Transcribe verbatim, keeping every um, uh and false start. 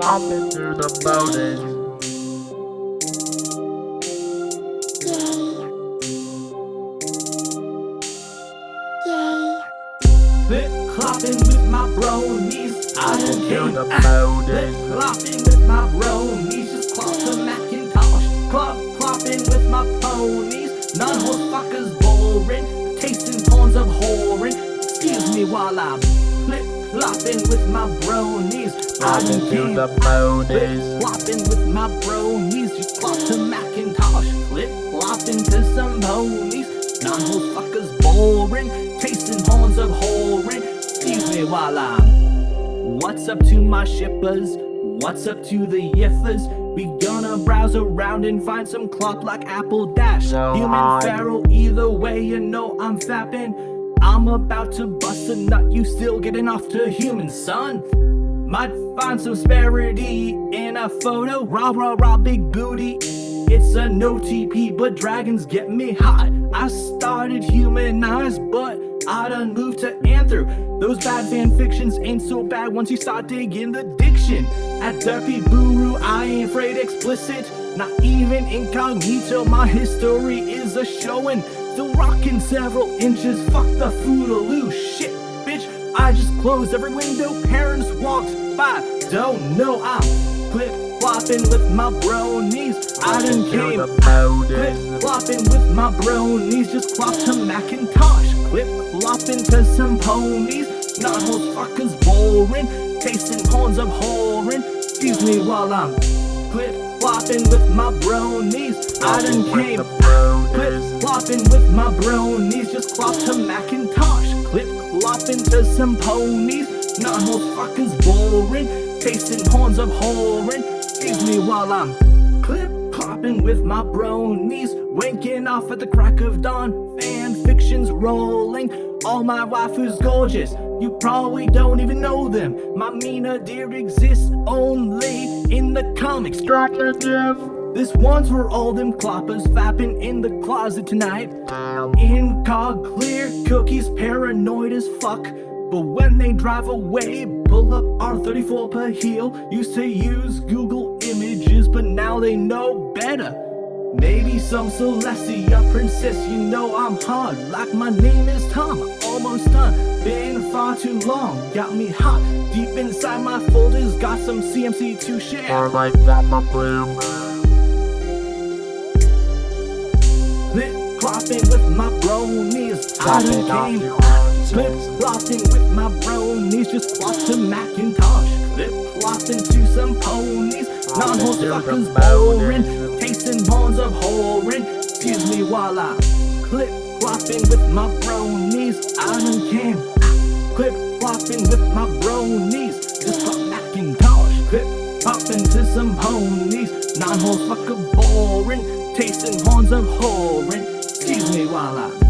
up into the mountains. Flip clopping with my bronies, I don't care. the Flip mountains. clopping with my bronies, just clop the Macintosh. Clop clopping with my ponies, non-horse fuckers boring, tasting pawns of whoring. Excuse me while I'm flip flopping with my bronies, I Up don't into care. the Flip mountains. flopping with my bronies, just clop the Macintosh. Flip flopping to some ponies, non-horse fuckers boring, tasting horns of whoring. Excuse me while I'm. What's up to my shippers? What's up to the yiffers? We gonna browse around and find some clop like Apple Dash. So Human hard. feral, either way, you know I'm fapping. I'm about to bust a nut, you still getting off to human, son. Might find some sparity in a photo. Rah rah rah, big booty. It's a no T P, but dragons get me hot. I started humanized, but I done moved to anther. Those bad fan fictions ain't so bad once you start digging the diction. At Derpy Buru, I ain't afraid explicit. Not even incognito, my history is a showing. Still rocking several inches, fuck the foodaloo. Shit, bitch, I just closed every window, parents walked by. Don't know I'm clip flopping with my bronies. I done Into came the clip mountains. flopping with my bronies. Just clop to Macintosh. Clip flopping to some ponies. Not horse fuckers boring, tasting horns of whoring. Excuse me while I'm clip flopping with my bronies. I done With came the clip mountains. flopping with my bronies. Just clop to Macintosh. Clip flopping to some ponies. Not horse fuckers boring, tasting horns of whoring. Excuse me while I'm clip clopping with my bronies, winking off at the crack of dawn. Fan fictions rolling, all my waifus gorgeous. You probably don't even know them. My Mina dear exists only in the comics. Destructive. This one's for all them cloppers fapping in the closet tonight. Incog clear, cookies paranoid as fuck. But when they drive away, pull up R thirty-four per heel. Used to use Google Images, but now they know better. Maybe some Celestia princess, you know I'm hard. Like my name is Tom, almost done. Been far too long, got me hot. Deep inside my folders, got some C M C to share. Or like that, my bloom. Flip clopping with my bronies, I done came. Flip flopping with my bronies, just flop to Macintosh. Flip flopping to some ponies, non-horse fuckers boring, tasting horns of whoring. Excuse me while I clip flopping with my bronies. I done came. Clip flopping with my bronies, just flop Macintosh. Clip flopping to some ponies, non-horse fucker boring, tasting horns of whoring. Excuse me while I